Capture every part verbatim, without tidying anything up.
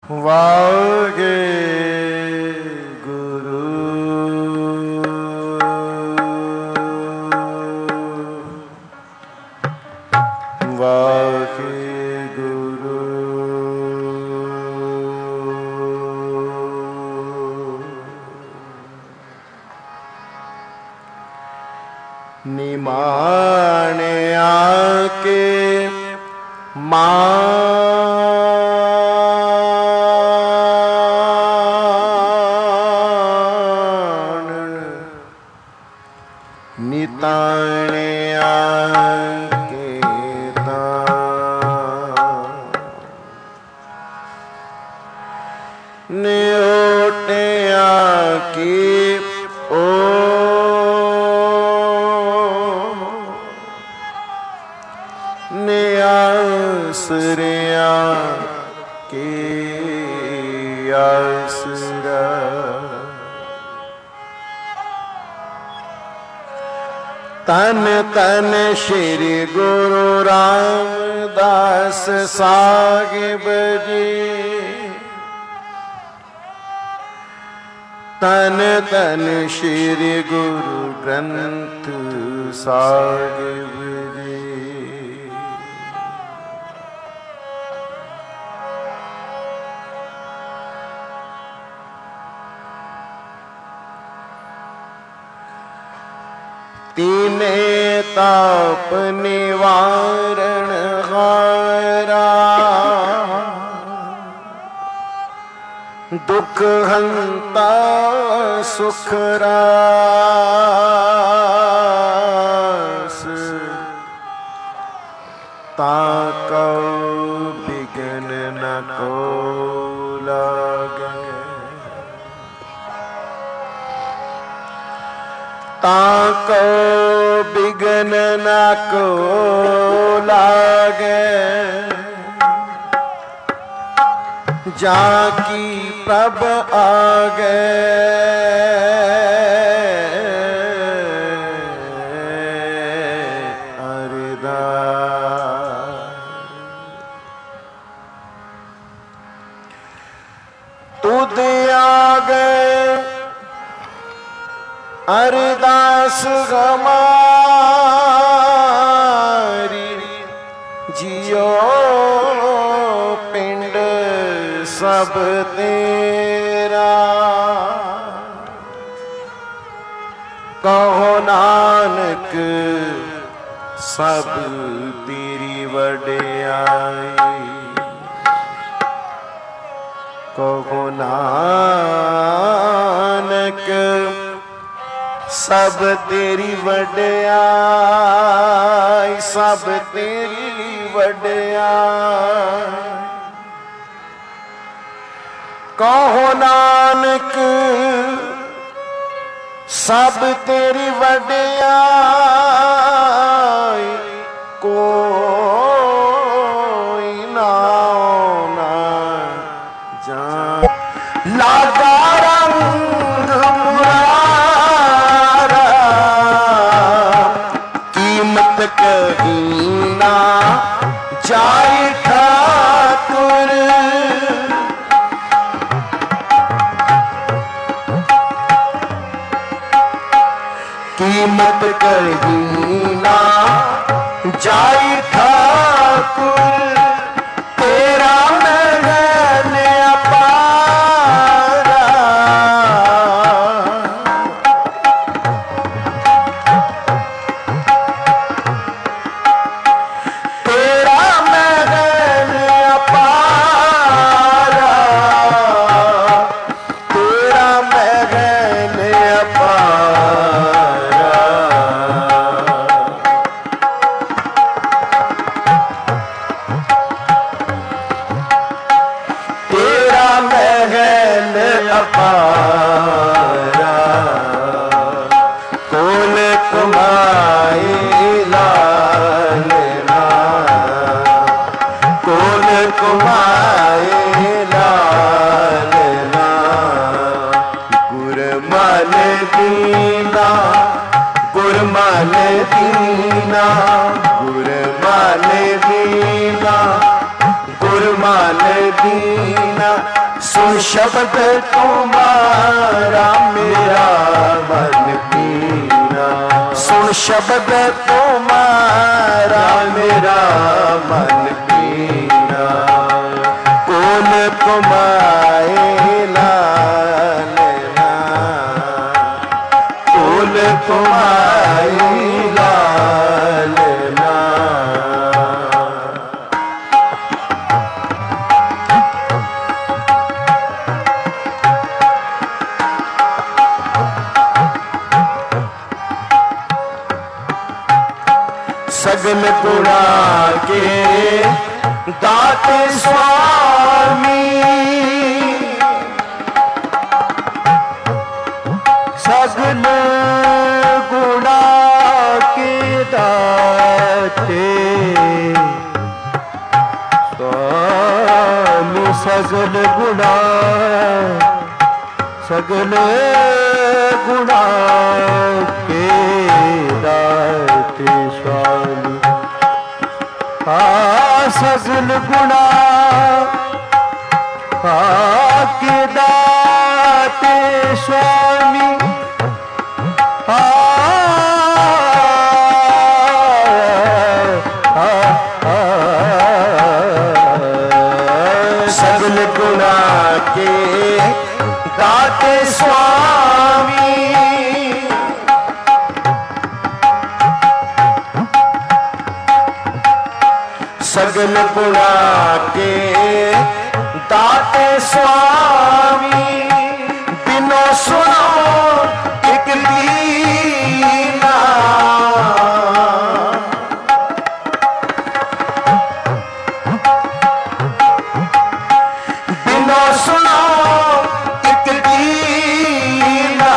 वागे गुरु वागे गुरु निमाने आके मान निताने आके न्योटे आके ओ आसरिया के आसरा तन तन श्री गुरु रामदास साहिब जी तन तन श्री गुरु ग्रंथ साहिब जी तीने ताप निवारण हारा दुख हंता सुख रास ताको बिघन न को लागे ताको बिघन न को लागे जाकी प्रभ आगे अरदास तुद आगे अरदास हमारी जियो पिंड सब तेरा कहो नानक सब तेरी वड्याई कहो नानक सब तेरी वड्याई सब तेरी वड्याई कहो नानक सब तेरी वड्याई कोई नाओ ना जान लागा रंग मुरारा कीमत कहीं ना जाए ठाकुर कीमत कहीं ना जाए ठाकुर तेरा महल अपारा तेरा महल अपारा तेरा महल अपारा अपारा कोल कुमाए लालना कोल कुमाए लालना गुरमल दीना गुरमल दीना गुरमल दीना गुरमल दीना सुन शब्द तुम्हारा मेरा मन पीना, सुन शब्द तुम्हारा मेरा मन पीना। कौन कुमाए लालना, कौन कुमाए लालना। सगल गुणा के दाते स्वामी, सगल गुणा के दाते स्वामी, सगल गुणा सगल गुणा के दाते स्वामी। आ सगल गुणा के दाते स्वामी। आ सगल गुणा के दाते स्वामी। सगल गुणा के दाते स्वामी। बिनो सुनो एक दीना, बिनो सुनो एक दीना।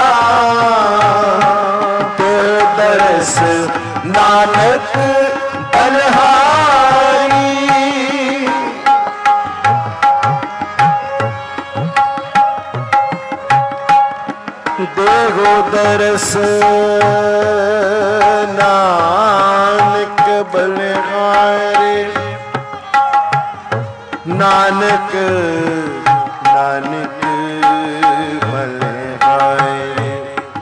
तो दरस नानक बलहारी, देहो दरस नानक बलहारी। नानक नानक बलहारी,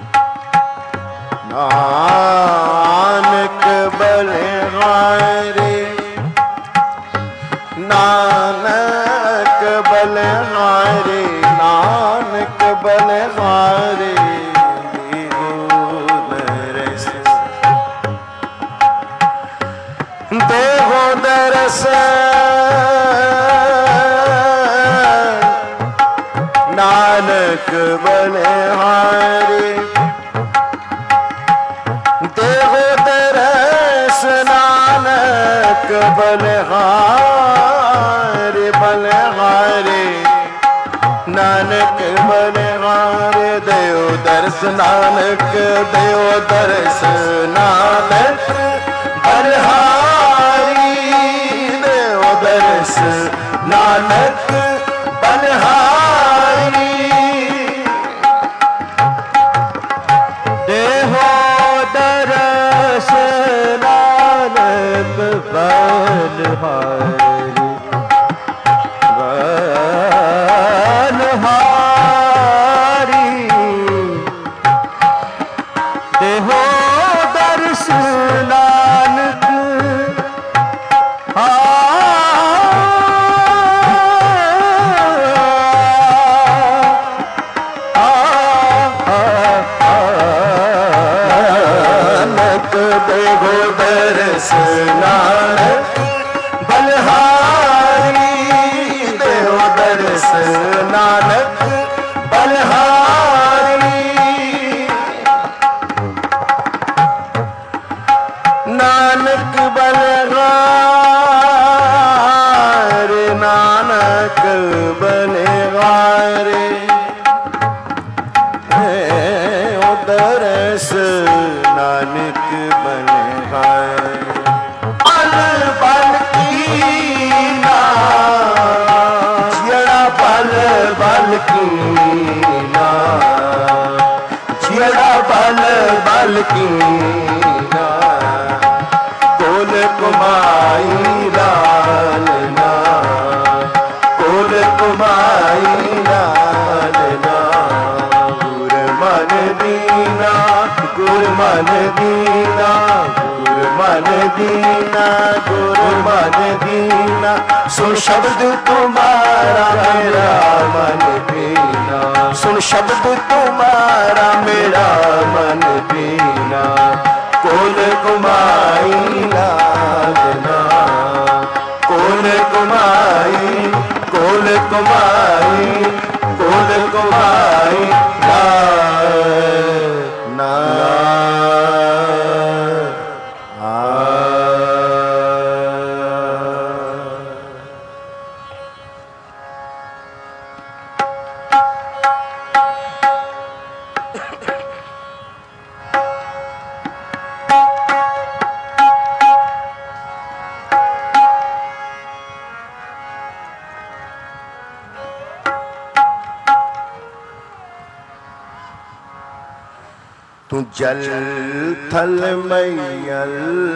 नानक बलहारी, नानक बलहारी, नानक बलहारी। देहो दरस नानक बलहारी। देहो दरस नानक बलहारी, बलहारी नानक बलहारी। देव दरस नानक, देव दरस नानक बलहारी। देव दरस नानक बलहारी। देहो दरस नानक बलहारी, बलहारी। देहो दरस नानक नानक। देहो दरस नानक बलहारी। देहो दरस नानक बलहारी। नानक बलहारी, नानक बलहारी। दरस नानक बलहारी। बल बल कीना, जियड़ा बल बल कीना, जियड़ा बल बल कीना। कोल कुमाई लालना, कोल कुमाई मन दीना गुर मन दीना गुर मन दीना सुन शब्द तुम्हारा मेरा मन दीना सुन शब्द तुम्हारा मेरा मन दीना कोल कुमाई लादना कोल कुमाई कोल कुमाई कोल कुमाई ना तू जल थल मैयल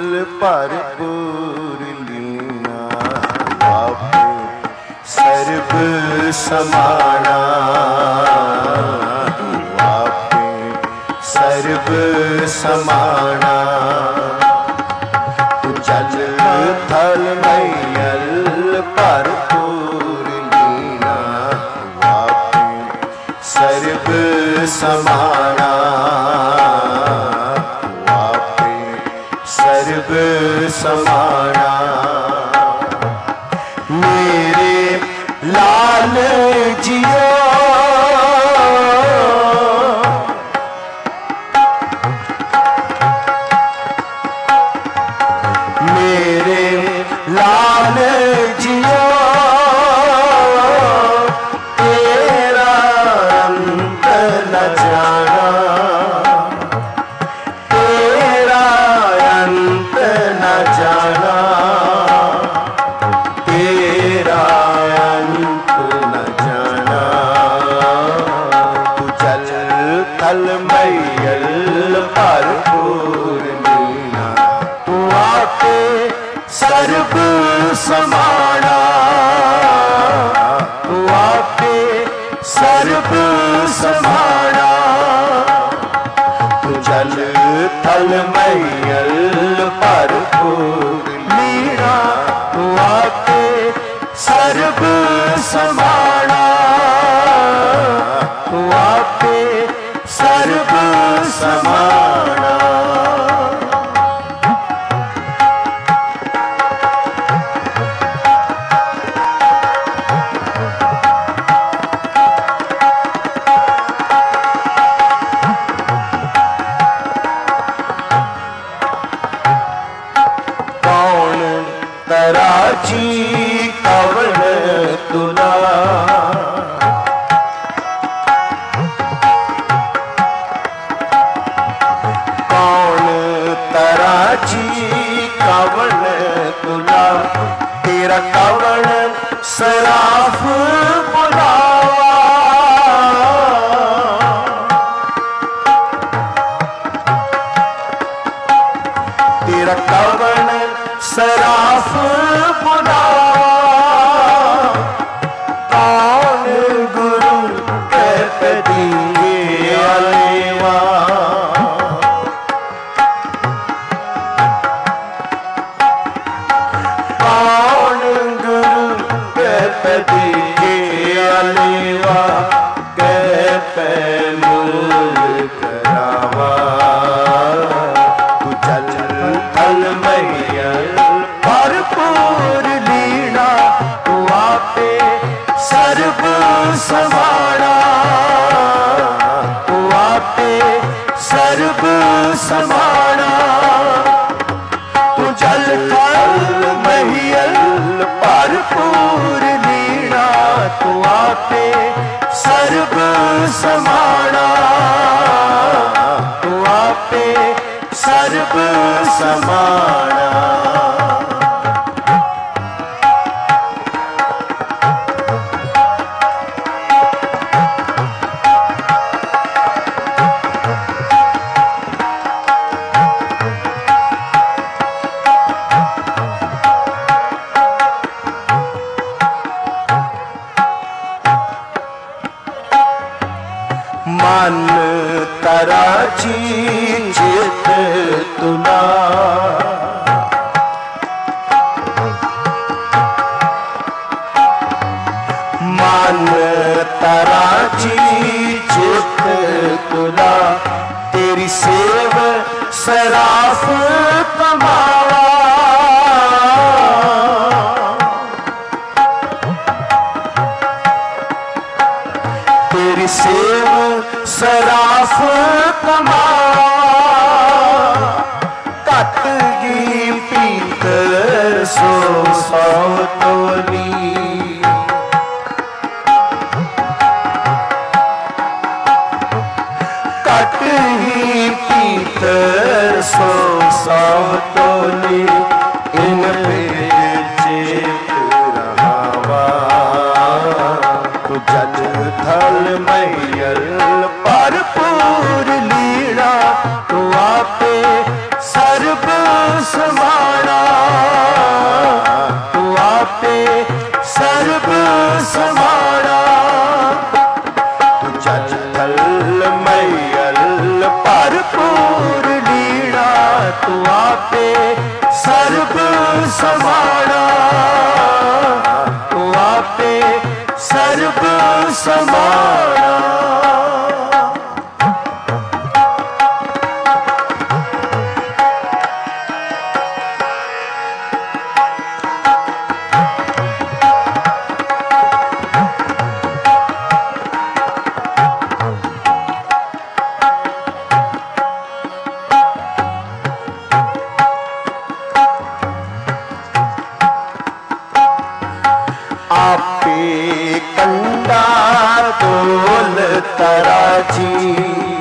भरपूर लीना आपे सर्ब समाना आपे सर्ब समाना तू जल थल मैयल भरपूर लीना आपे सर्ब समाना सर्व समाना मेरे लाल जियो मेरे लाल जियो तेरा अंत न जाना जाना तेरा अंत न जाना तू जल थल मैयल भरपूर लीना तू आके सर्व समाना तू आके सर्व समाना तू जल थल मैयल भरपूर लीना तू आके सर्व समाना तू आके सर्व समाना तराची कवण तुला कौन तराची कवण तुला तेरा कवण सराफ बुलावा तेरा कवण सराफ बुलावा कौन गुरु कह दिए अलेवा कौन गुरु कह दिए अलेवा कह मूल करावा तू जल थल मैयल भरपूर लीना तू आपे सर्व समाना तू आपे सर्व समाना तू जल थल मैयल भरपूर लीना तू आपे सर्व समाना तू आपे सर्व समाना मन तारा चित तुला मन तारा चित तुला तेरी सेव सराफ कमावा तेरी सेव सराफ कमावा कट गी पीतर सो सौ तोली कट ही पीतर सो सौ तोली इन चेत रहावा तू जल थल मैयल भरपूर लीड़ा तू आपे सर्ब समाना तू आपे सर्ब समाना तू जल थल मैयल भरपूर लीड़ा तू आपे सर्ब समाना तू आपे सर्ब समाना आपे कंडा तोल तराजी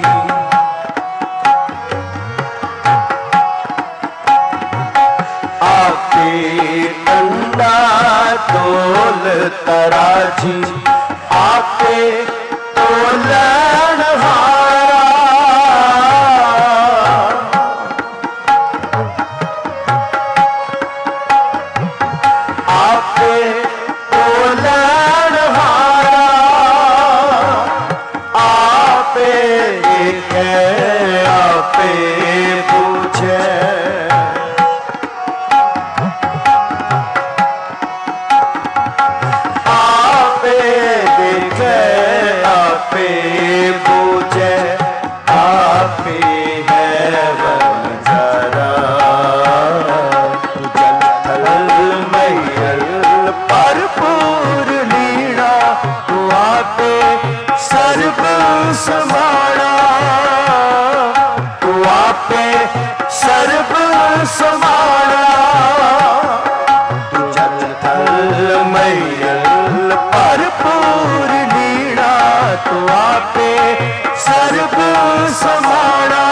आपे कंडा तोल तराजी आपे तोलन हारा आपे सर्व समाना तू आपे सर्व समाना तू जल थल मैयल भरपूर लीड़ा तू आपे सर्व समाना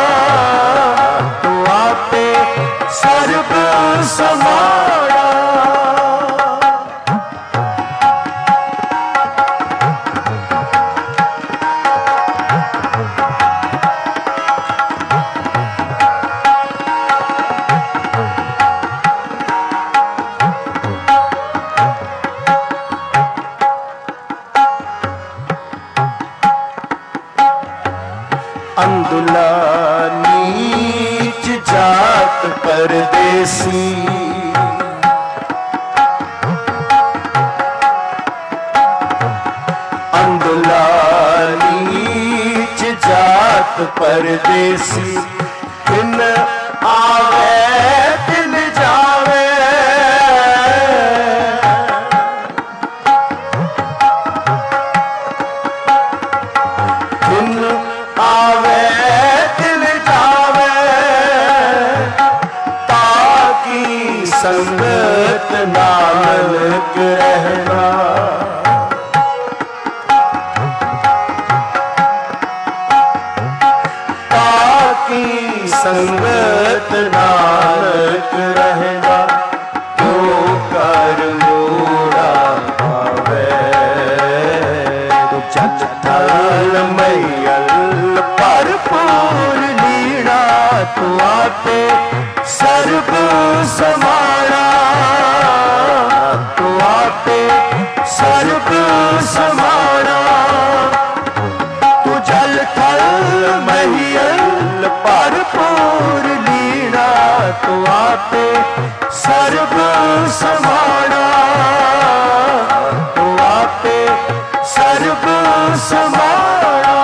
तू आपे सर्व समाना अंधुला नीच जात परदेसी अंधुला नीच जात परदेसी दिन आवे दिन जावे दिन आवे दिल जावे ताकि संगत नानक रहना ताकि संगत नानक रहना क्यों कर मोड़ा आवे तो जल थल मैयल भरपूर लीड़ा तू आपे सर्व समाना तू आपे सर्व समाना तू समाना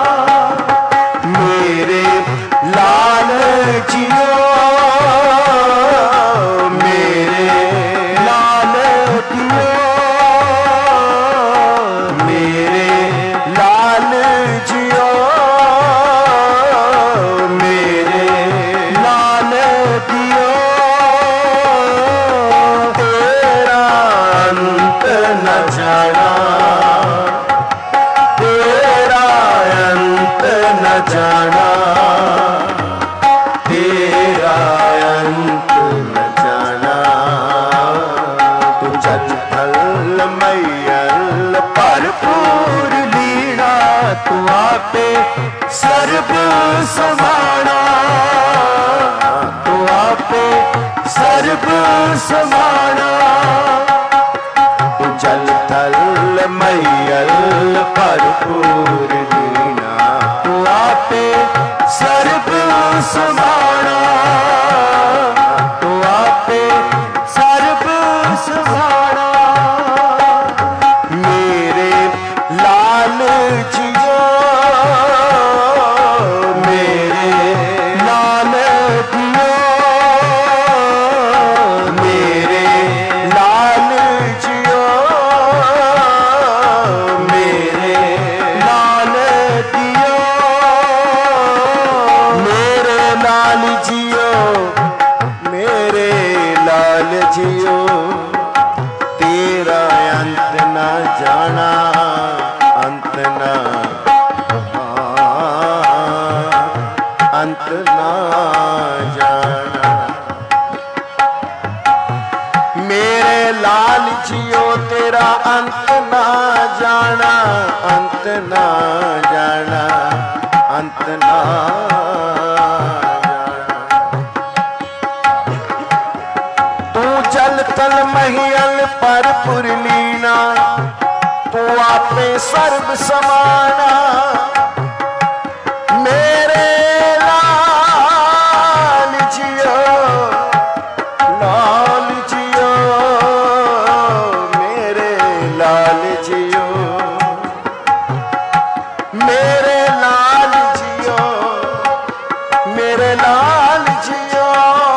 मेरे लाल जियो मेरे लाल जियो मेरे लाल जियो मेरे लाल जियो तेरा अंत न जाना तेरा अंत न जाना तेरा अंत न जाना तू जल थल मैयल भरपूर लीना तू आपे सर्व समाना तू आपे सर्व समाना तू जल थल मैयल भरपूर लीना तू आपे सर्व समाना तू आपे सर्व समाना मेरे लाल जियो मेरे लाल जियो मेरे लाल जियो मेरे लाल जियो मेरे लाल जियो मेरे लाल जियो तेरा अंत ना जाना अंत ना अंत ना जाना मेरे लाल जियो तेरा अंत ना जाना अंत ना जाना अंत ना तू जल तल महियल पर पुरलीना तू आपे सर्व समाना मेरे लाल जियो लाल जियो मेरे लाल जियो मेरे लाल जियो मेरे लाल जियो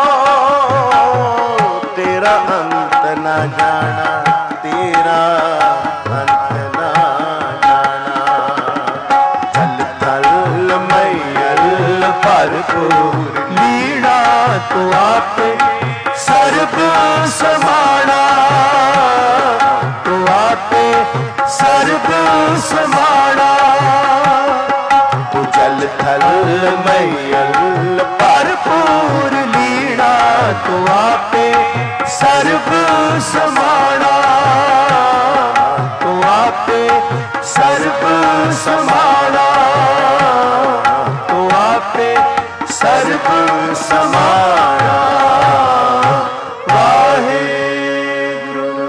तेरा अंत ना जाना तेरा अंत ना जाना जल थल मैयल भरपूर लीना तू आपे सर्व समाना तू आपे सर्व समाना तू जल थल मैयल भरपूर लीना तू आपे सर्व समाना तू आपे सर्व समाना तू आपे सर्व समाना वाहेगुरु।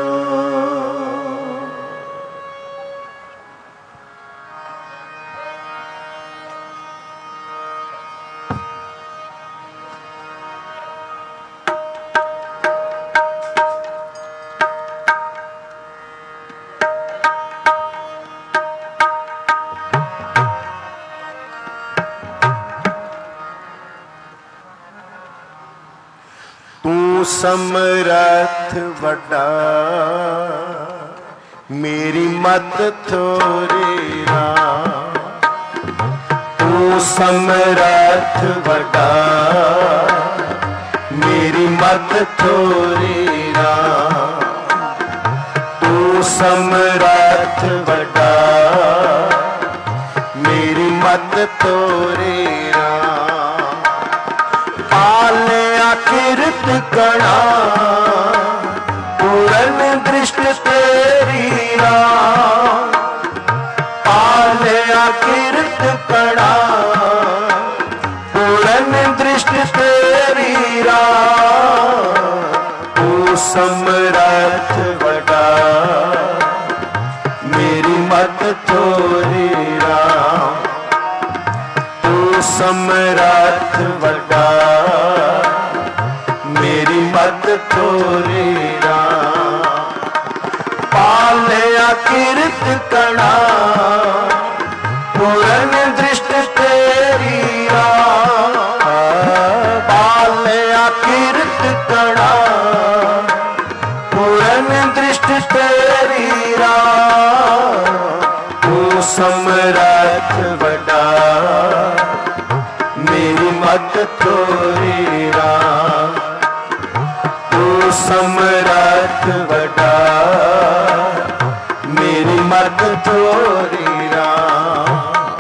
तू समरथ वड्डा मेरी मत थोरी राम तू समरथ वड्डा मेरी मत थोरी राम तू समरथ वड्डा मेरी मत थोरी राम पालिया किरत कणा पूरन दृष्ट तेरी राम पालिया किरत कणा पूरन दृष्ट तेरी राम तू समरथ वड्डा मेरी मत थोरी राम तू समरथ वड्डा मेरी मत थोरी राम पालिया किरत कणा समर्थ बड़ा मेरी मत थोड़ी राम। तू समर्थ बड़ा मेरी मत थोड़ी राम।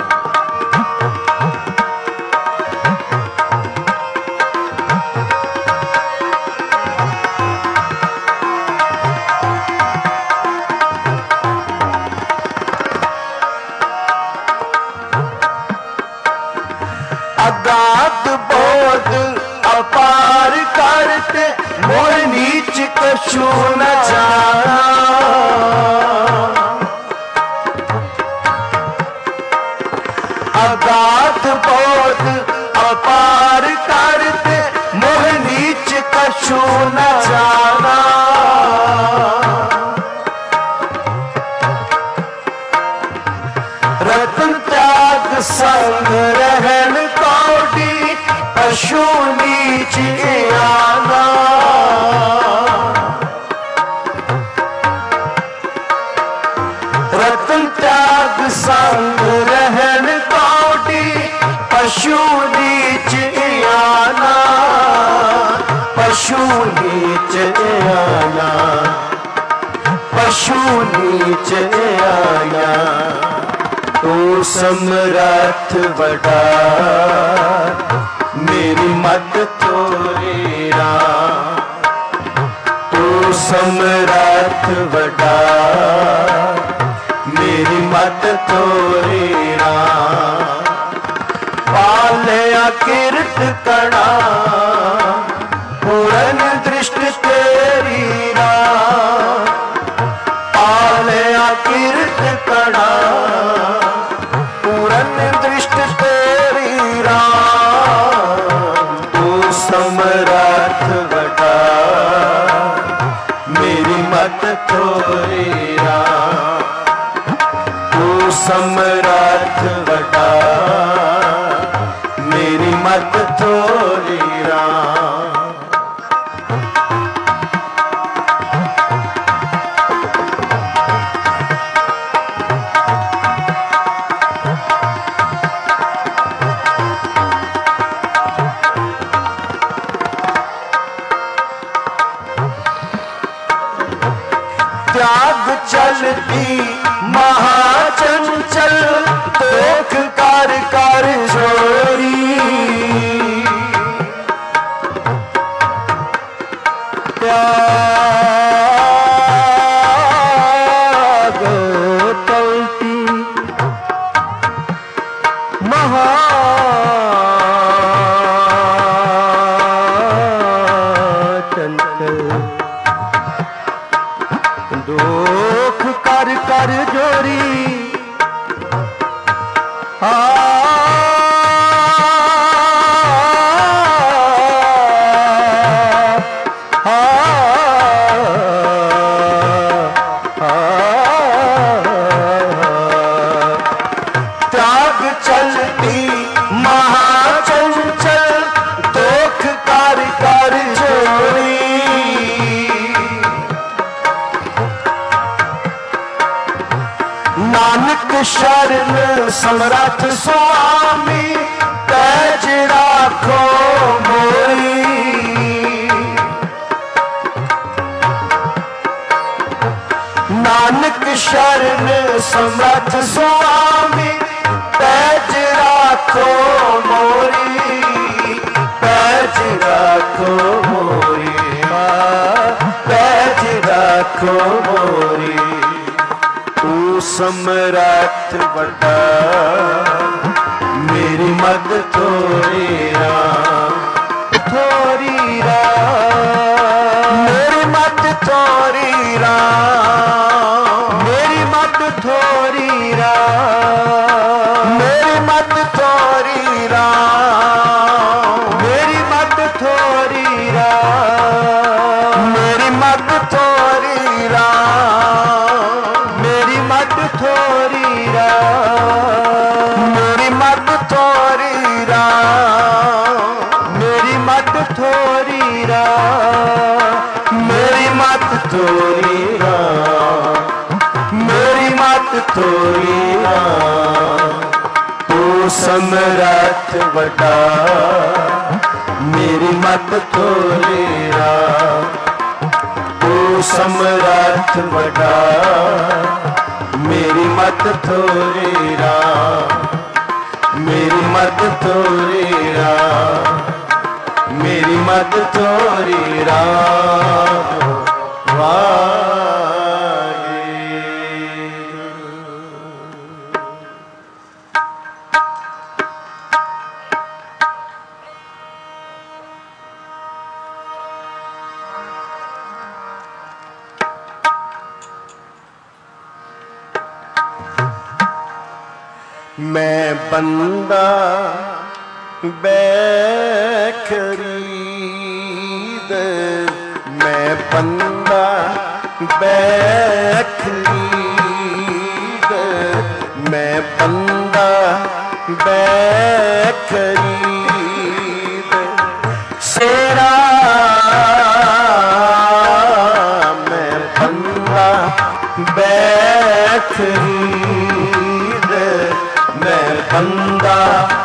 अगाध बोध अपार करते मोर नीच कछु न जाना। अगाध बोध अपार करते मोर नीच कछु न जाना। रतन त्याग संग रहन कौड़ी पशु नीच आना। रतन त्याग संग रहन कौड़ी पशु नीच आना। पशु नीच आना। पशु नीच आना। तू समर्थ बड़ा मेरी मत थोड़ी राम। तू समर्थ बड़ा मेरी मत थोड़ी राम। पालया कीर्त कणा पूरन दृष्टि तेरी राम। पालया कीर्त कणा पूरन दृष्टि तेरी राम। तू समर्थ बड़ा मेरी मत थोड़ी राम। तू समर्थ बड़ा मेरी मत थोड़ी राम। त्याग चलती महाचंचल दोख कर कर जोरी। त्याग चलती महाचंचल दुख कर कर जोरी। आ आ त्याग चलती महाचंचल दुख कर कर जोरी। नानक शरण समर्थ स्वामी पैज राखो मोरी। नानक शरण समर्थ स्वामी पैज राखो मोरी। पैज राखो मोरी। पैज राखो मोरी। तू समर्थ बड़ा मेरी मत थोड़ी राम। थोड़ी राम मेरी मत थोड़ी राम। मेरी मत थोड़ी राम। मेरी मत थोड़ी राम। मेरी मत थोड़ी राम। मेरी मत थोड़ी राम। मेरी मत थोड़ी राम। मेरी मत थोड़ी राम, तू समरथ वड्डा, मेरी मत थोड़ी राम, तू समरथ वड्डा, मेरी मत थोड़ी राम, मेरी मत थोड़ी राम, मेरी मत थोड़ी राम। मैं बंदा बैखरीद, मैं बंदा बैखरीद, मैं बंदा बैखरीद, सेरा मैं बंदा बैखरीद, मैं बंदा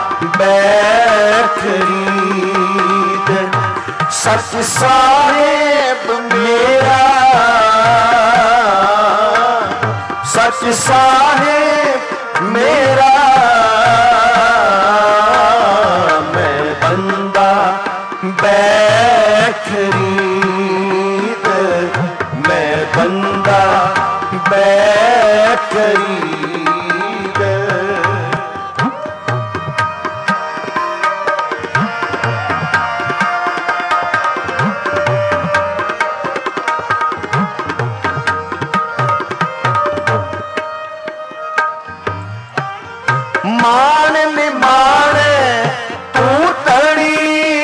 बैखरीद, सच साहेब मेरा, सच साहेब मेरा, मैं बंदा बैखरीद, मैं बंदा बैखरीद। मान निमान तू तड़ी,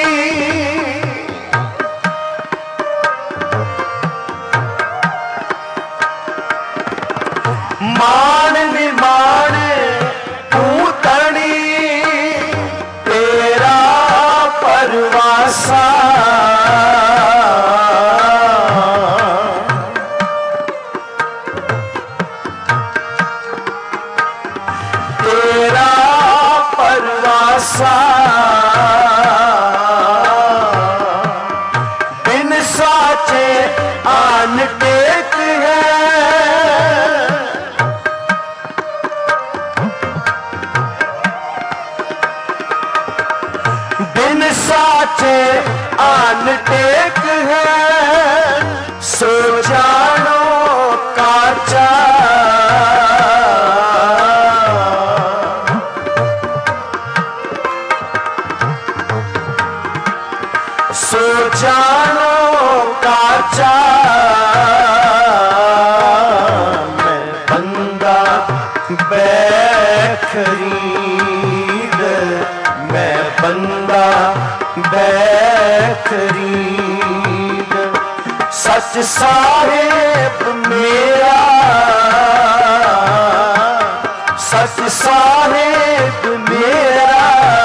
मान निमान तू तड़ी, तेरा परवासा, तेरा परवासा, बिन साचे आन टेक है, बिन साचे आन टेक है, सो जानो काचा, सो जानो काचा, मैं बंदा बैखरीद, मैं बंदा बैखरीद, सच साहेब मेरा, सच साहेब मेरा,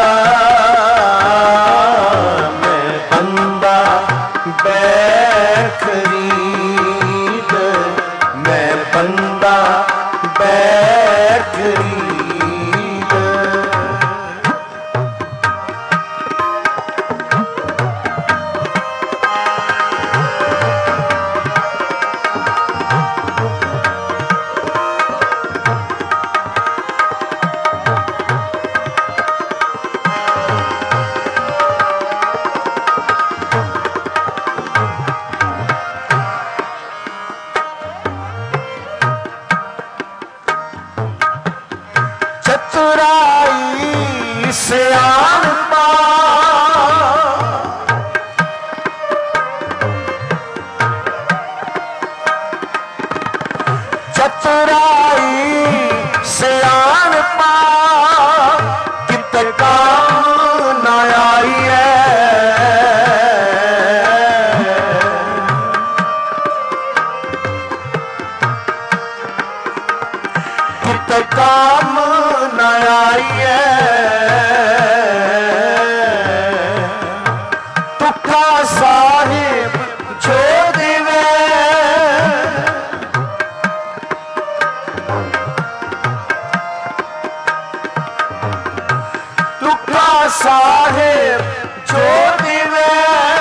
बैखरीद, मैं बंदा बैखरीद। चतुराई सियाणपा, चतुराई सियाणपा, कित काम न आई है, कित काम न आई है, तुखा साहिब जो देवे, साहेब जो दिवे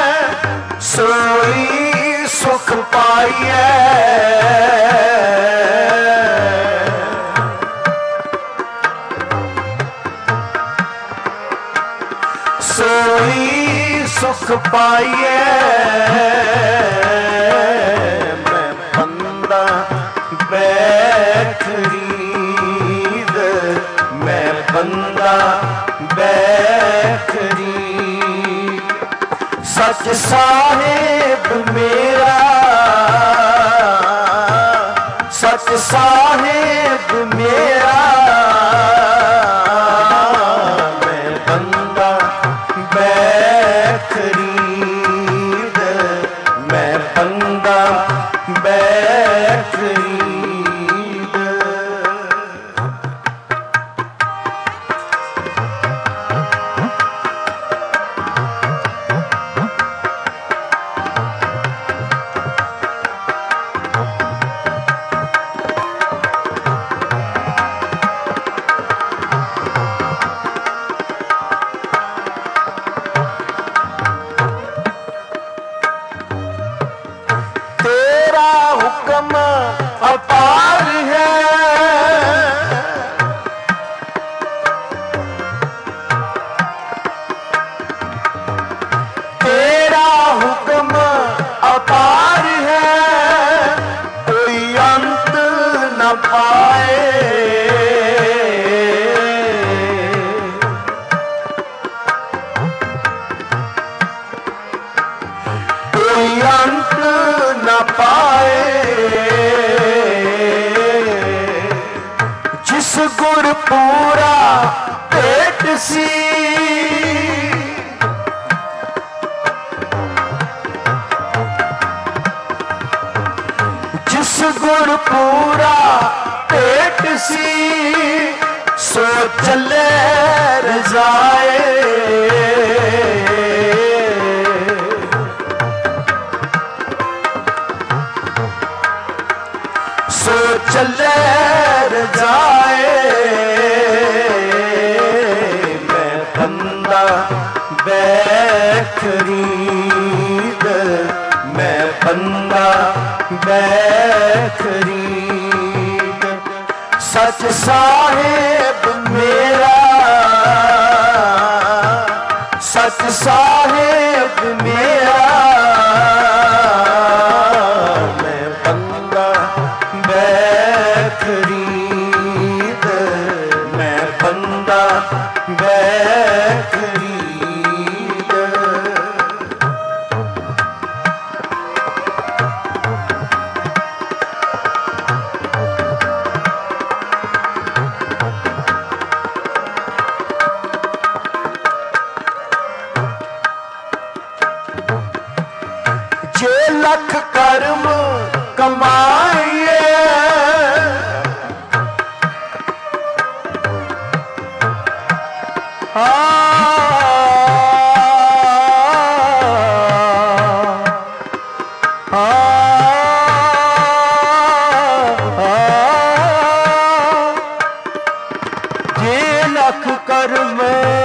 सोई सुख पाइए। सोई सुख पाइए। मैं बंदा बैखरीद, मैं बंदा बैखरीद। सच साहेब मेरा, सच साहेब मेरा। मैं बंदा बैखरीद, मैं बंदा बैखरीद। अपार है तेरा हुक्म, अपार है कोई अंत न पाए। कोई अंत न पाए। जिस गुर पूरा पेट सी, जिस गुर पूरा पेट सी सो चले रजाए। सो चले रजाए। मैं बंदा बैखरीद, मैं बंदा बैखरीद। सच साहेब मेरा, सच साहेब मेरा। मैं बंदा बैखरीद, मैं बंदा बैखरीद। जे लख कर्म कमाइए, आ, आ, आ, जे लख कर्म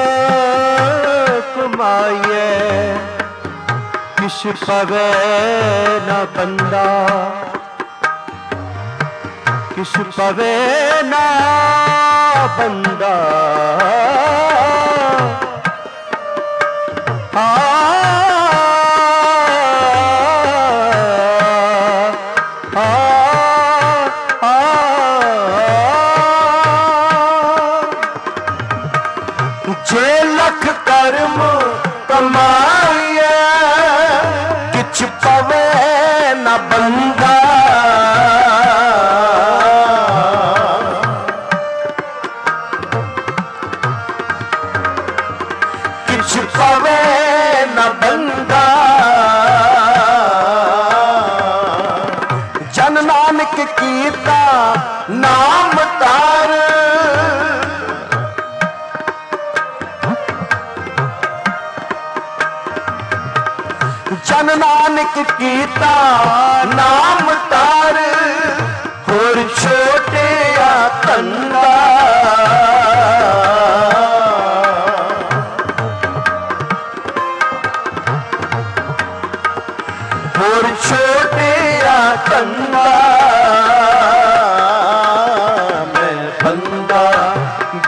कमाइए किश पवे न बंदा, किश पवे न बंदा। आ, आ, आ, जे लख कर्म कमाइए किछ पवे न बंदा। किछ पवे न बंदा। जन नानक कीता नाम तार, जन नानक कीता नाम तार। होर छोटे धंधा,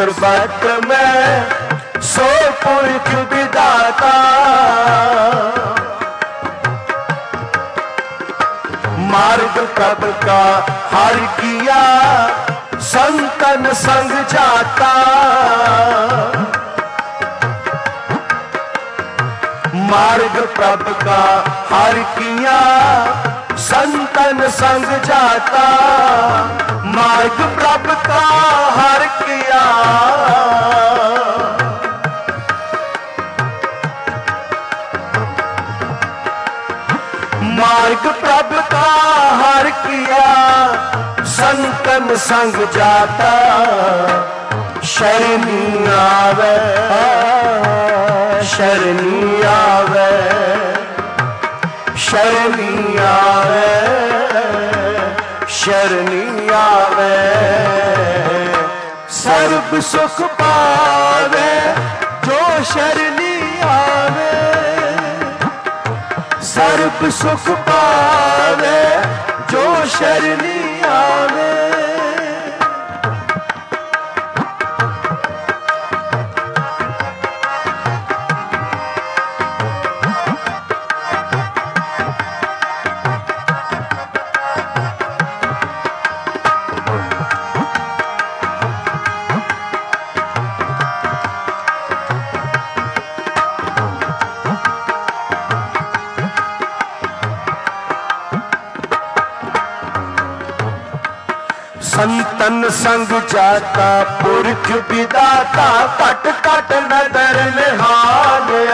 सरबत में सो पुरख विदाता। मार्ग प्रभ का हर किया संतन संग जाता। मार्ग प्रभ का हर किया संतन संग जाता। मार्ग प्रभ का हर किया मार्ग प्रभ का हर किया संतन संग जाता। शरणी आवे शरणी आवे शरणी आवे शरणी आवे। सर्व सुख पावे जो शरणी आवे। सर्व सुख पावे जो शरणी आवे। संतन संग जाता पुरख विदाता। कट कट नदर निहालिया।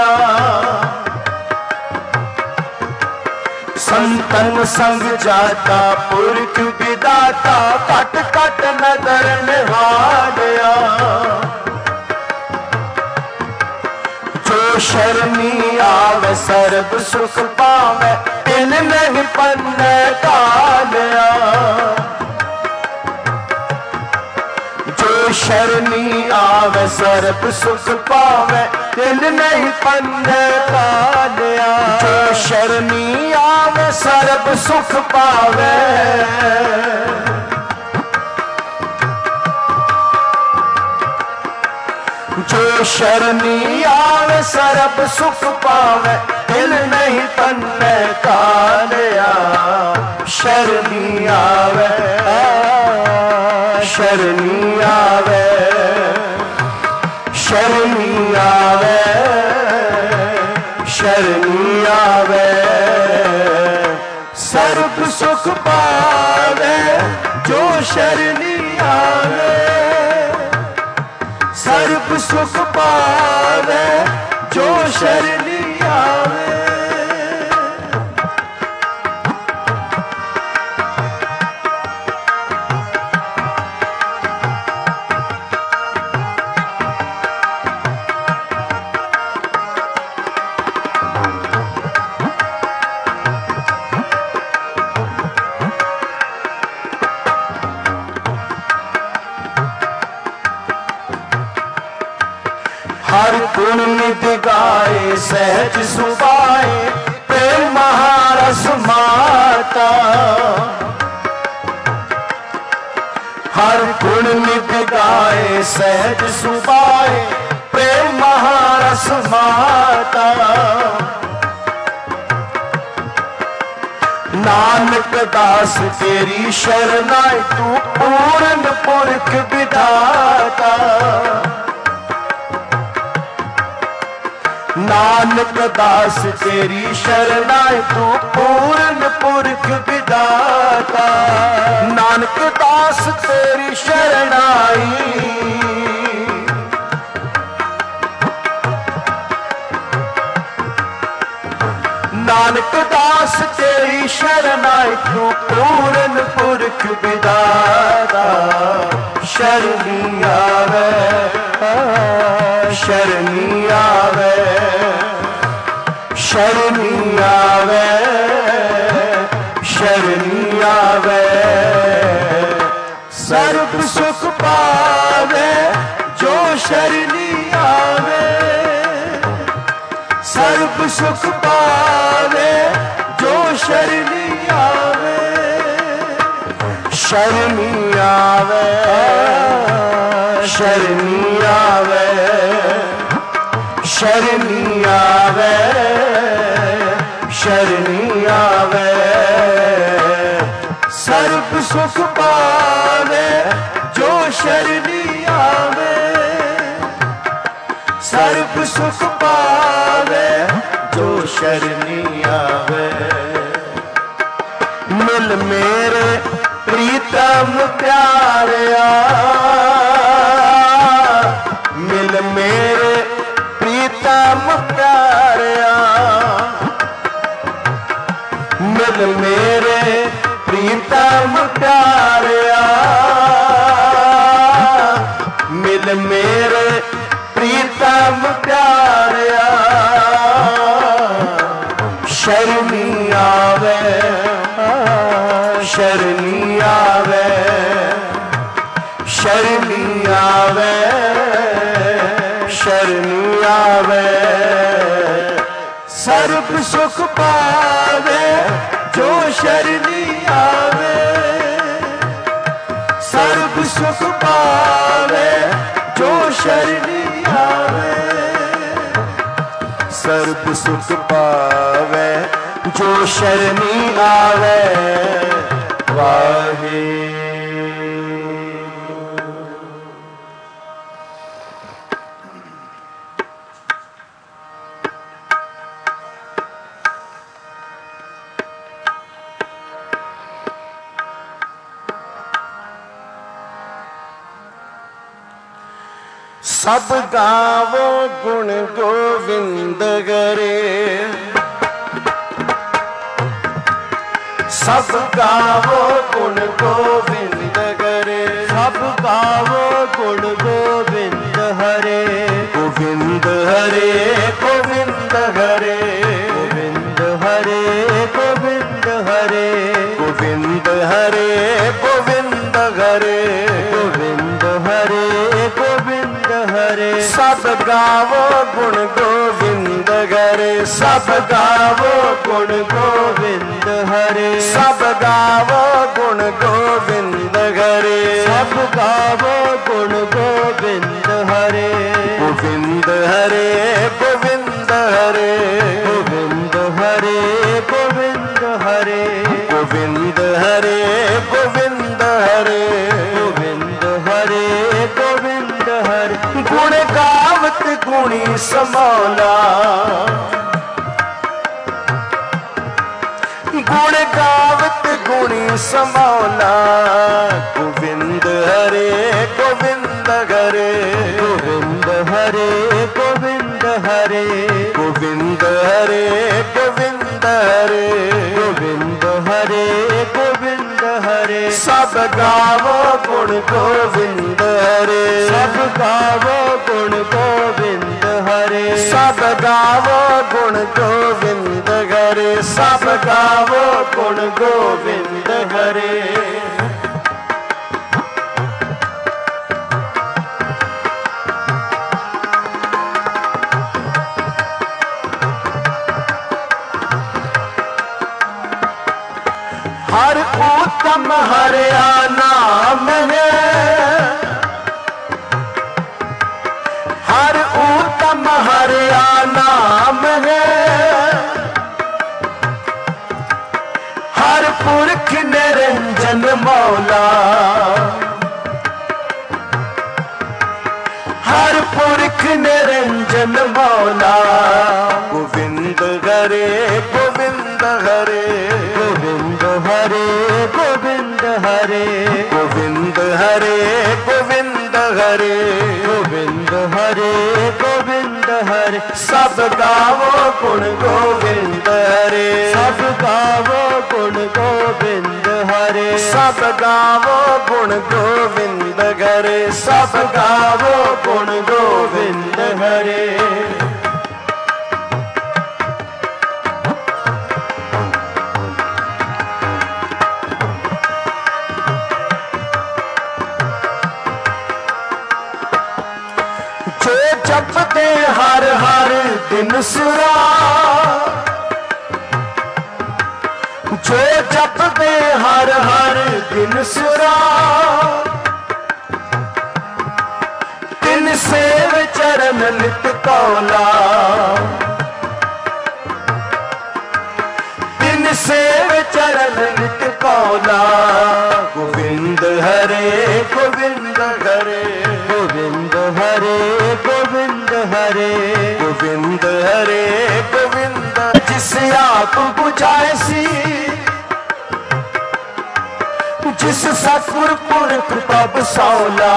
संतन संग जाता पुरख विदाता। कट कट नदर निहालिया। जो शरणी आवे सर्ब सुख पावे। तिन नहीं पन्ने कालिया। जो शरणी आवे सर्ब सुख पावे। तिन नहीं पन्ने कालिया। जो शरणी आवे सर्ब सुख पावे। जो शरणी आवे सर्ब सुख पावे। तिन नहीं पन्ने कालिया। शरणी आवे शरणी आवे शरणी आवे शरणी आवे। सर्व सुख पावे जो शरणी आवे। सर्व सुख पावे जो शरणी आवे। हर गुण निध गाए सहज सुबाए। प्रेम महारस माता। हर गुण निध गाए सहज सुबाए। प्रेम महारस माता। नानक दास तेरी शरणाई। तू पूर्ण पुरख विधाता। नानक दास तेरी शरणाई। तू पूर्ण पुरख विधाता। नानक दास तेरी शरणाई। नानक दास तेरी शरणाई। तू पूर्ण पुरख विधाता। शरणी आवे शरणी आवे शरणी आवे शरणी आवे। सर्व सुख पावे जो शरणी आवे। सर्व सुख पावे जो शरणी आवे। शरणी आवे शरणी आवे शरणी आवे शरणी आवे सर्व सुख पावे जो शरणी आवे सर्व सुख पावे जो शरणी आवे मिल मेरे प्रीतम प्यारिया मिल मेरे प्रीतम प्यारिया मिल मेरे प्रीतम प्यारिया मिल मेरे प्रीतम प्यारिया शरणी आवे शरणी आवे शरणी आवे शरणी आवे सर्व सुख पावे जो शरणी आवे सर्व सुख पावे जो शरणी आवे सर्व सुख पावे जो शरणी आवे वाहे सब गावो गुण गोविंद करे सब गावो गुण गोविंद करे सब गावो गुण गोविंद हरे गोविंद हरे गोविंद हरे गोविंद हरे गोविंद हरे गोविंद हरे गोविंद हरे गोविंद हरे गोविंद हरे सब गावो गुण गोविंद हरे सब गावो गुण गोविंद हरे सब गावो गुण गोविंद हरे सब गावो गुण गोविंद हरे गोविंद हरे गोविंद हरे गोविंद हरे गोविंद हरे गोविंद हरे गोविंद हरे गोविंद हरे गोविंद हरे गुण गावत गुणी समौला गुण गावत गुणी समौला गोविंद हरे गोविंद हरे गोविंद हरे गोविंद हरे गोविंद हरे गोविंद हरे गोविंद हरे गोविंद हरे सब गावो गुण गोविंद हरे सब गावो गुण गोविंद हरे सब गावो गुण गोविंद हरे सब गावो गुण गोविंद हरे हर उत्तम हरिया नाम है हर उत्तम हरिया नाम है हर पुरख निरंजन मौला हर पुरख निरंजन मौला गोविंद हरे गोविंद हरे गोविंद हरे गोविंद हरे गोविंद हरे गोविंद हरे गोविंद हरे गोविंद हरे सब गावो गुण गोविंद हरे सब गावो गुण गोविंद हरे सब गावो गुण गोविंद हरे सब गावो गुण गोविंद हरे जपते हर हर दिन सुरा जो जपते हर हर दिन सुरा चरण नित कौला, तिन सेव चरण नित कौला। गोविंद हरे गोविंद हरे गोविंद हरे गोविंद हरे गोविंद हरे गोविंद। जिस आप बुझाए सी, जिस सतगुर पुर कृपा बसौला,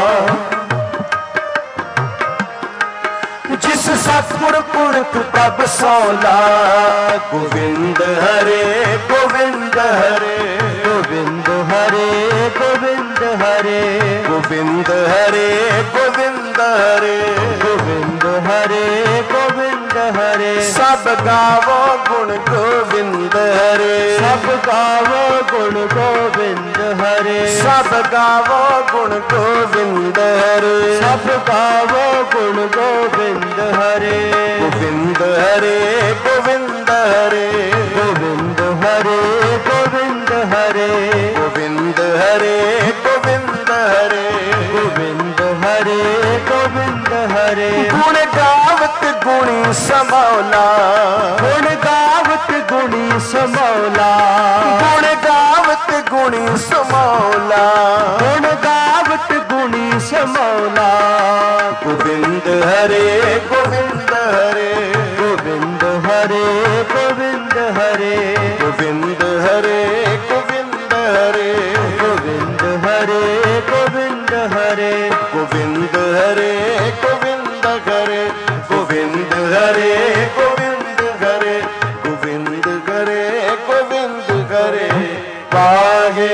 जिस सतगुर पुर कृपा बसौला। गोविंद हरे गोविंद हरे गोविंद हरे गोविंद हरे गोविंद हरे गोविंद हरे गोविंद हरे गोविंद हरे। सब गावो गुण गोविंद हरे, सब गावो गुण गोविंद हरे, सब गावो गुण गोविंद हरे, सब गावो गुण गोविंद हरे। गोविंद हरे गोविंद हरे गोविंद हरे गोविंद हरे गोविंद हरे गोविंद हरे गोविंद हरे गोविंद हरे। गुण गावत गुणी समौला, गुण गावत गुणी समौला, गुण गावत गुणी समौला। गुण गावत गुणी समौला। गोविंद हरे गोविंद हरे गोविंद हरे गोविंद हरे गोविंद हरे गोविंद हरे गोविंद हरे गोविंद हरे गोविंद हरे गोविंद हरे गोविंद हरे गोविंद हरे गोविंद हरे गोविंद हरे। वाहे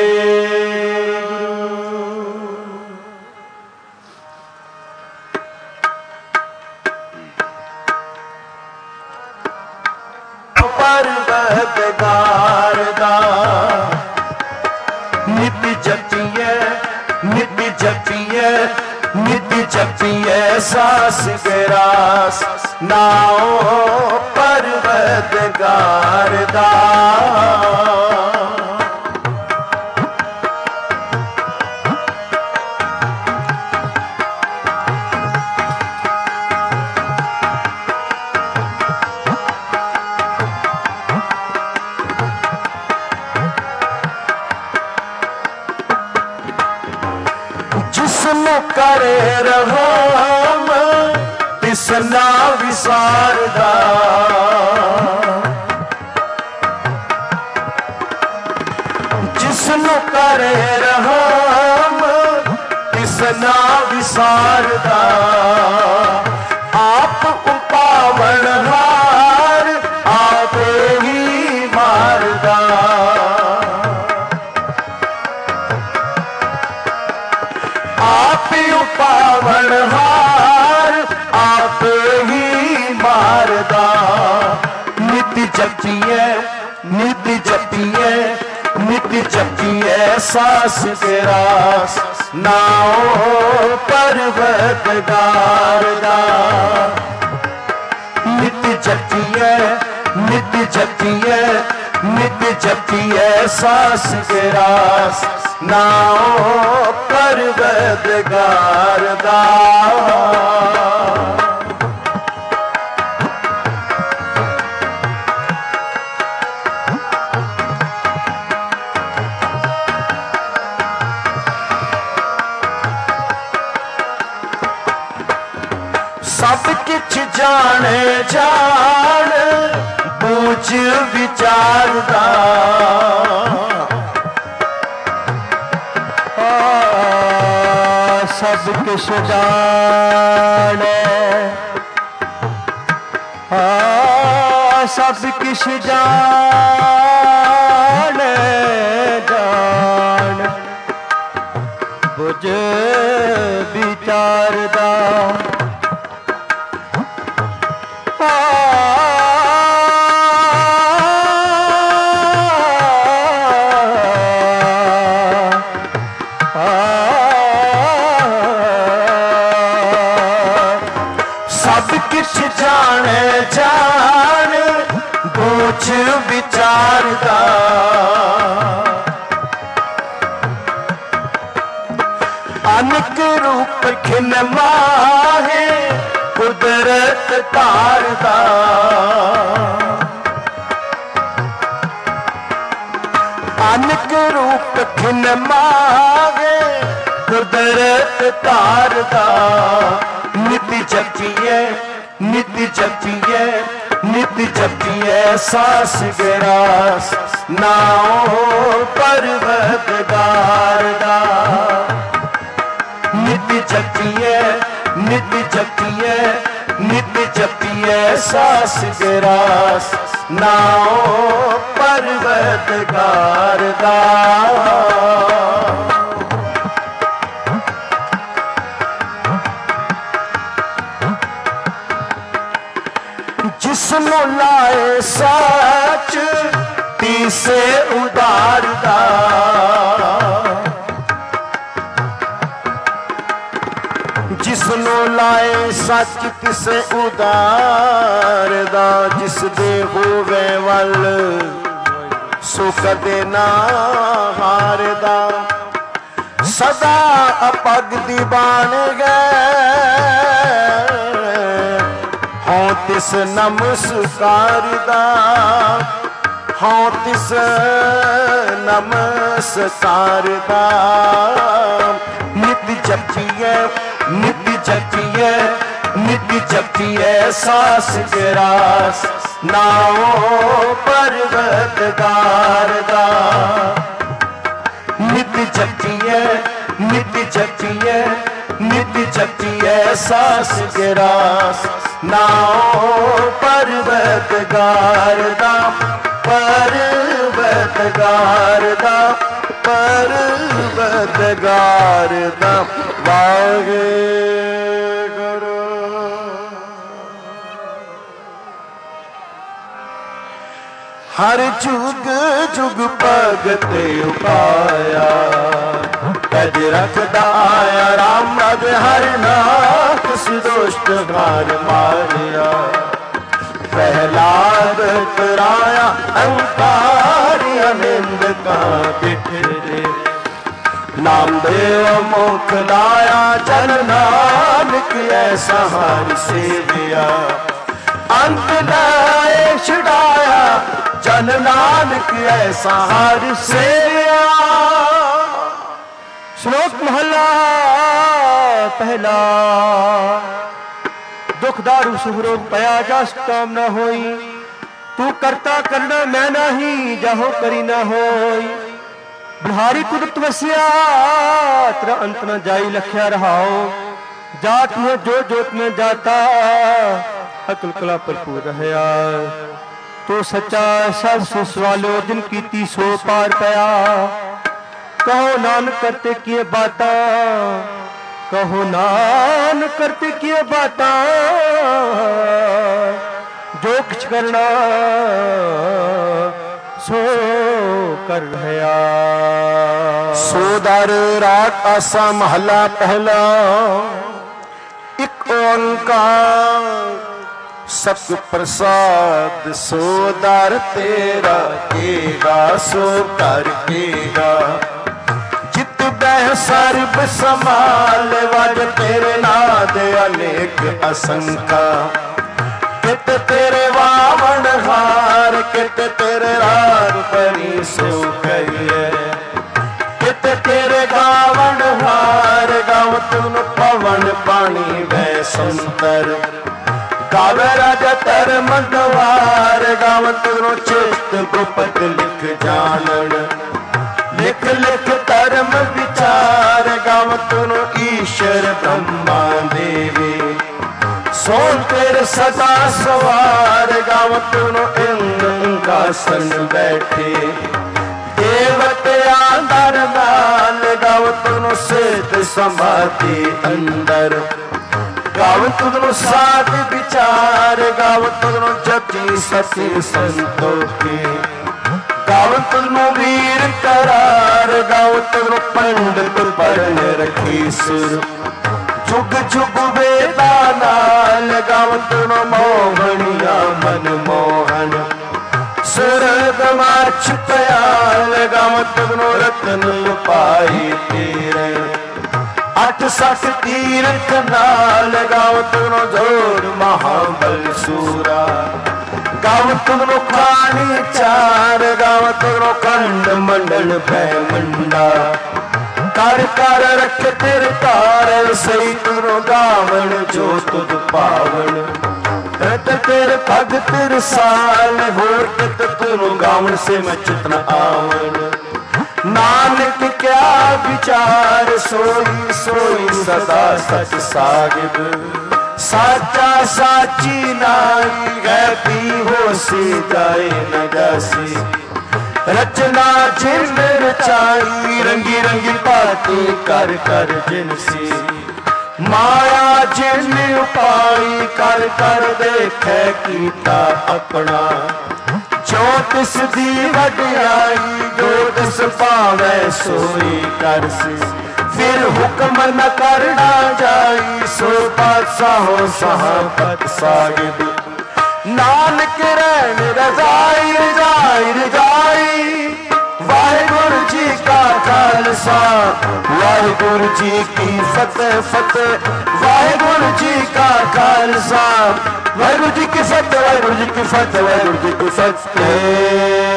पर्वत गारदा, नित जपिए नित जपिए नित जपिए सास गिरास। नाओ पर्वत गारदा, जिसनु करे रहाम तिसना विसारदा। जिसनु करे रहाम तिसना विसारदा। आप उपावन हार आप ही मारदा। आप पावन हार आप ही मारदा। नित जपिए नित जपिए नित जपिए सास गिरास। नाओ पर्वत गारदा, नित जपिए नित जपिए नित जपिए सास गिरास। नाओ पर्वत गारदा। सब किछ जाने जान बूझ विचारदा। सब किछ जाने हाँ सब किछ जाने जान बुझ विचारदा। सब किछ जाने जान बूझ विचारदा। अनक रूप खिन माहे कुदरत तारदा अनक रूप खिन मागे कुदरत तारदा नित जपिए नित जपिए नित जपिए सास गिरास नाओ परवतगार दा नित जपिए नित जपिए नित जपिए सास गिरास नाओ परवतगार दा जिसनो लाए सच तीसे उदारदा जिसनो लाए सच तिसे उदारदा जिस दे होवे वल सो कदे ना हारदा सदा अपग दी बन गए हों तिस नमस्कारदा हों तिस नमस्कारदा नित जपिए नित जपिए नित जपिए सास गिरास नाओ परवतगार दा नित जपिए नित जपिए नित जपिए सास गिरास नाओ परवतगार दा परवतगार दा परवतगार दा वाहेगुरु। हर जुग जुग भगत उपाया तज रखदा आया राम रज हर नाथ दुष्ट मार मारिया प्रहलाद कराया अंकारी अनिंद का बिठरे नामदेव मुख लाया जन नानक ऐसा हर सेविया अंत लाए छुड़ाया जन नानक ऐसा हर सेविया। श्लोक महला पहला। दुख दारू सुख रोग पया जस काम न होई तू करता करना मैं नाही जाहो करी न होई बिहारी कुदरत वसिया तेरा अंत न जाई लख्या रहाओ जात में जो जोत में जाता अकल कला भरपूर रहया तो सच्चा सब सो सवालो जिन कीती सो पार पया कहो नानक करते किए बाता कहो नानक करते किए बाता जो कुछ करना सो कर रहा। सो दर रात आसा महला पहला एक ओंकार सत प्रसाद सो दर तेरा केगा सो कर केगा सर्ब समाल वज तेरे नाद अनेक असंख्या कित तेरे वावण हार कित तेरे राग परी सो करिए कित तेरे गावण हार गाव तुम पवन पानी वै संतर गावे राजा धर्म द्वार गाव तुम चित गुपत लिख जानन लिख लिख धर्म विचार गावत नो ईश्वर ब्रह्मा देवी सोन तेरे सदा सवार गावत नो इंद्रासन बैठे देवत्या दरबार गावत नो सिद्ध समाधि अंदर गावत नो साध विचार गावत नो जति सती संतोषी गावत नो वीर करार गावत नो पंडित पढ़ रखी सुर जुग जुग वेदा नाल गावत नो मोहनिया मन मोहन सुरग मार्च प्याल गावत नो रतन पाई तेरे अठ सठ तीरथ नाल गाओ तुमनो जोड़ महाबल सूरा गाओ तुमनो खानी चार गाओ तुमनो खंड मंडल भय मंडा कर कर रख तिर तार सही तुमनो गावन जो तुझ पावन रत तेरे पग तिर साल होर कित तुमनो गावन से मैं चितना आवन नानक क्या विचार सोई सोई सदा सच सागिब साचा साची नाई गैबी हो सी जाए न जासी रचना जिन रचाई रंगी रंगी पाती कर कर जिनसी माया जिन उपाई कर कर देखे कीता अपना जो तिस दी वडियाई जो तिस पावै सोई करसी फिर हुक्म न करना जाई सो बादशाहो सहापत सागिब नानक रहन रजाई रजाई रजाई वाहिगुरु जी का खालसा वाहिगुरु जी की फतेह फतेह वाहिगुरु जी का खालसा वाहिगुरु जी की फतेह वाहिगुरु जी की फतेह वाहिगुरु जी की फतेह।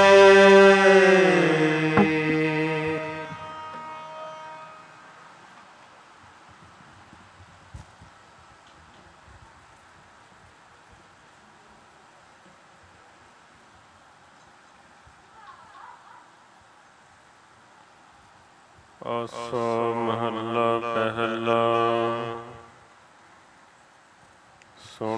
आसा महला पहला।